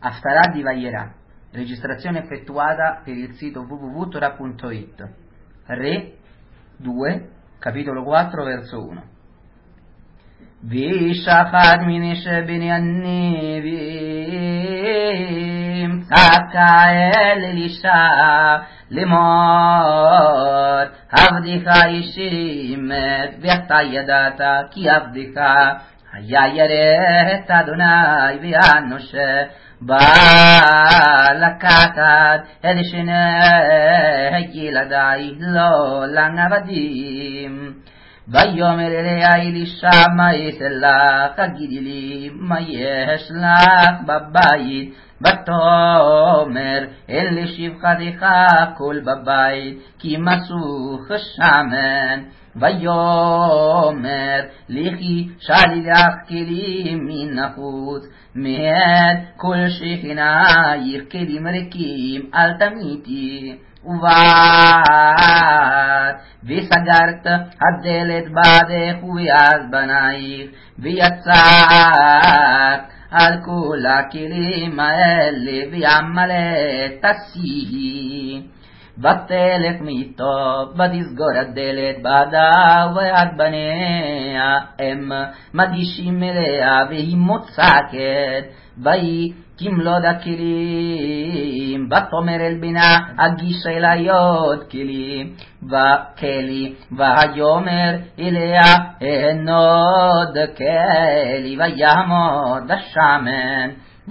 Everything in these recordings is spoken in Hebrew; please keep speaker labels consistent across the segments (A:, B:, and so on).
A: Haftarah di Vayera, registrazione effettuata per il sito www.torah.it. Re 2, capitolo 4, verso 1. Vishachad minish binyanim Tzaka Elisha Lemor Avdicha Ishimet V'yata yadata Ki Avdicha Haya yaret Adonai V'yanoshe Balakatad Edeshineh Yiladai Lo Lanavadim Vayomer Elea Elisha Ma'is Elach Agidi li Ma'yesh lach Babayit Vatomer El Shivchadecha Kol Babayit Ki Masuch Shamen Vayomer Lichi Shalilach Kelim Min Nachutz Me'ed Kol Shechinayich Kelim Rekim Al Tamiti ובאת וסגרת הדלת בעדך וביד בנייך ויצאת על כל הכלים האלה ויעמלת תשיהי ותלך מיתו ותסגור הדלת בעדה וביד בניה הם מגישים אליה והיא מוצקת ויהי תמלוד הכלים ותאמר אל בנה אגיש אליוד כלים וכלי ויאמר אליה הנוד כלי ויעמוד השמן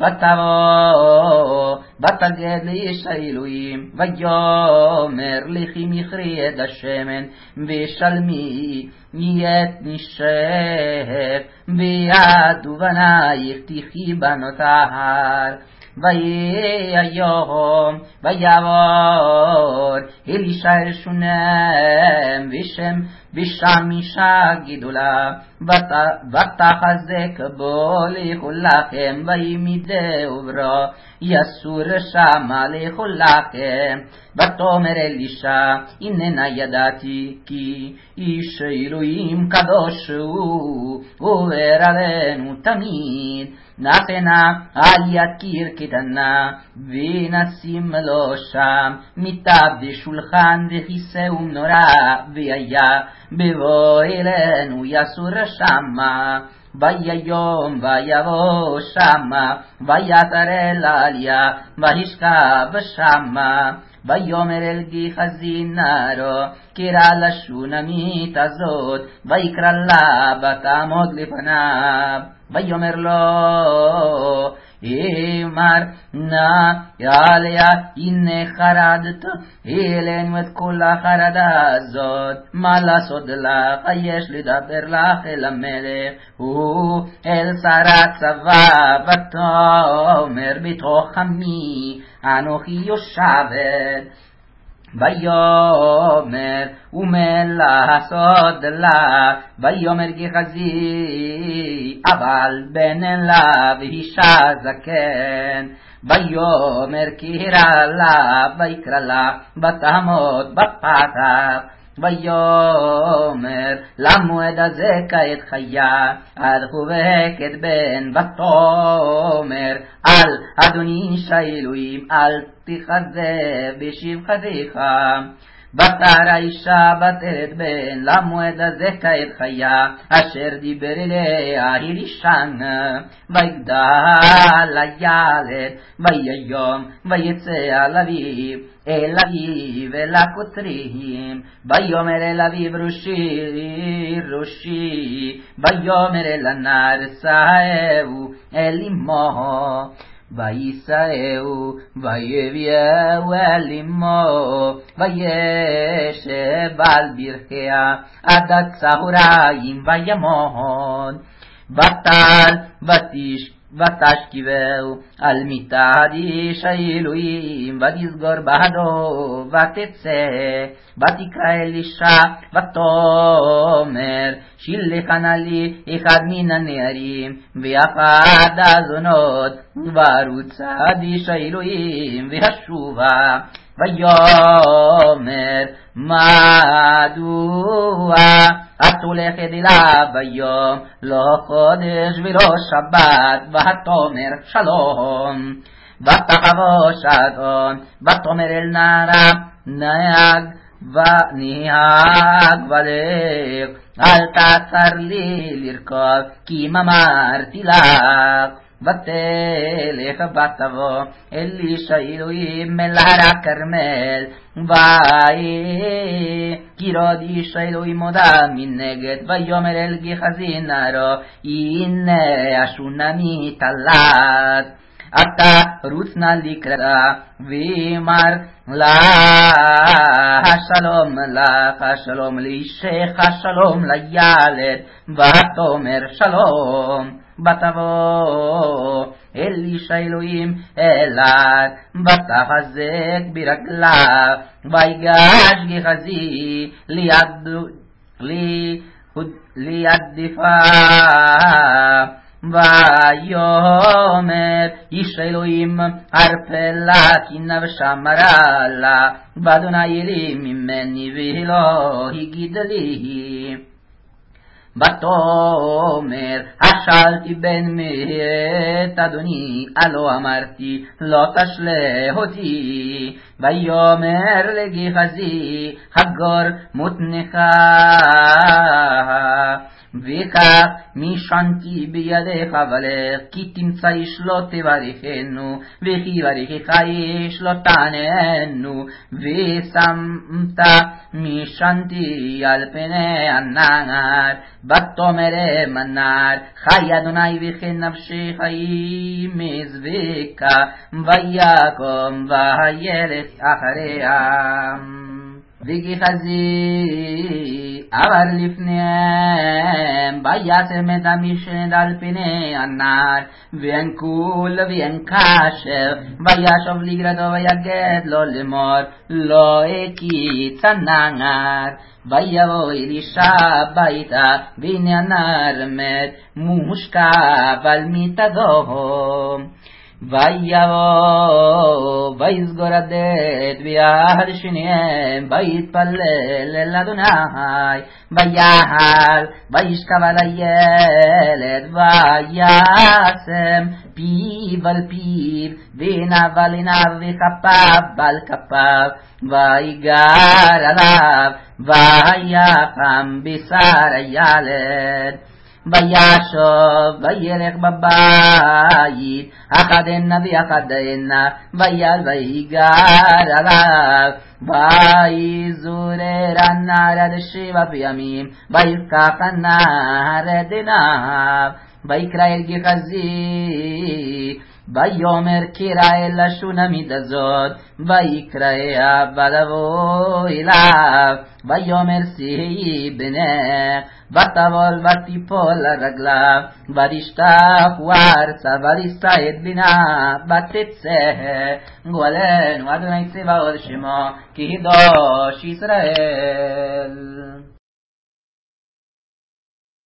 A: ותבוא ותגד לאיש האלוהים ויאמר לכי מכרי את השמן ושלמי את נשך ביד ובנייך תחי בנותיו ויהי היום ויעבור אלישע אל שונם ושם אישה גדולה ותחזק בו לאכול לחם ויהי מדברו יסור שמה לאכול לחם ותאמר אלישע הננה ידעתי כי איש אלוהים קדוש הוא עובר עלינו תמיד נעשנה על יד קיר קטנה ונשים לו שם מיטה ושולחן וכיסא ומנורה והיה בבוא אלינו יסור שמה ויום ויבוא שמה ויתר אל עליה וישכב שמה ויאמר אל גיחזי נערו קרא לשונמית הזאת ויקרא לה ותעמוד לפניו ויאמר לו אמר נא עליה הנה חרדת אלינו את כל החרדה הזאת מה לעשות לך יש לדבר לך אל המלך הוא אל שרת צבא ותאמר בתוך עמי אנוכי יושבת ויאמר ומה לעשות לה ויאמר גיחזי אבל בן לה ואישה זקן ויאמר קרא לה ויקרא לה ותעמוד בפתח ויאמר למועד הזה כעת חיה עד חובקת בן ותאמר על אדוני איש האלוהים אל תחזה בשבחתך ותרא האישה בתרת בן למועד הזה כעת חיה אשר דיבר אליה אלישע ויגדל הילד ויום ויצא אל אביו אל הכותרים ויאמר אל אביו ראשי ראשי ויאמר אל הנער שאהו אל אמו ויסעהו ויביאהו אל אמו וישב על ברכיה עד הצהריים וימות ותעל ותשכיבהו על מיטת איש האלוהים ותסגור בעדו ותצא ותקרא אלישע ותאמר שלחה נא לי אחד מן הנערים ואחד הזונות ורוצה עד איש האלוהים והשובה ויאמר מדוע את הולכת אליו ביום לא חודש ולא שבת ותאמר שלום ותחבוש אדון ותאמר אל נערה נהג ולך אל תעצר לי לרכוב כי אם אמרתי לך ותלך ותבוא אל איש האלוהים אל הר הכרמל כי רוד איש האלוהים עודה מנגד ויאמר אל גחזי נערו הנה השונמי תלת אתה רוץ נא לקראתה ואמר לה השלום לך השלום לאישך השלום לילד ותאמר שלום ותבוא אל איש האלוהים אליו ותחזק ברגליו ויגש גחזי לידפה ויאמר איש האלוהים הרפה לה כי נפשה מרה לה ואדוני אלי ממני ולא הגיד לי ותאמר השאלתי בן מת אדוני הלא אמרתי לא תשלה אותי ויאמר לגחזי הגור מותנך וכך משענתי בידיך ולך כי תמצא איש לא תברכנו וכי ברכך איש לא תעננו ושמת משענתי על פני הנער ותאמר הנער חי אדוני וכן נפשי חיים מזבקה ויקום וילך אחריהם וגחזי עבר לפניהם ויצם את המשענת על פני הנער ואין קול ואין קשר וישוב לקראתו ויגד לו לאמור לא הקיץ הנער ויבוא אלישע הביתה והנה הנער מת מושכב על מיטתו ויבוא ויסגור הדלת ויעל שניהם ויתפלל אל אדוני ויעל וישכב על הילד וישם פיו על פיו ועיניו על עיניו וכפיו על כפיו ויגר עליו ויחם בשר הילד וישוב וילך בבית אחד הנה ואחד הנה ויעל ויגר עליו ויזורר הנער עד 7 פעמים ויקח הנער את עיניו ויקרא אל גחזי ויאמר קרא אל השונמית הזאת ויקרא ותבוא אליו ויאמר שאי בנך ותבוא ותיפול על רגליו ותשתח ארצה ותישא את בנה ותצא גואלנו אדוני צבאות שמו כי קדוש ישראל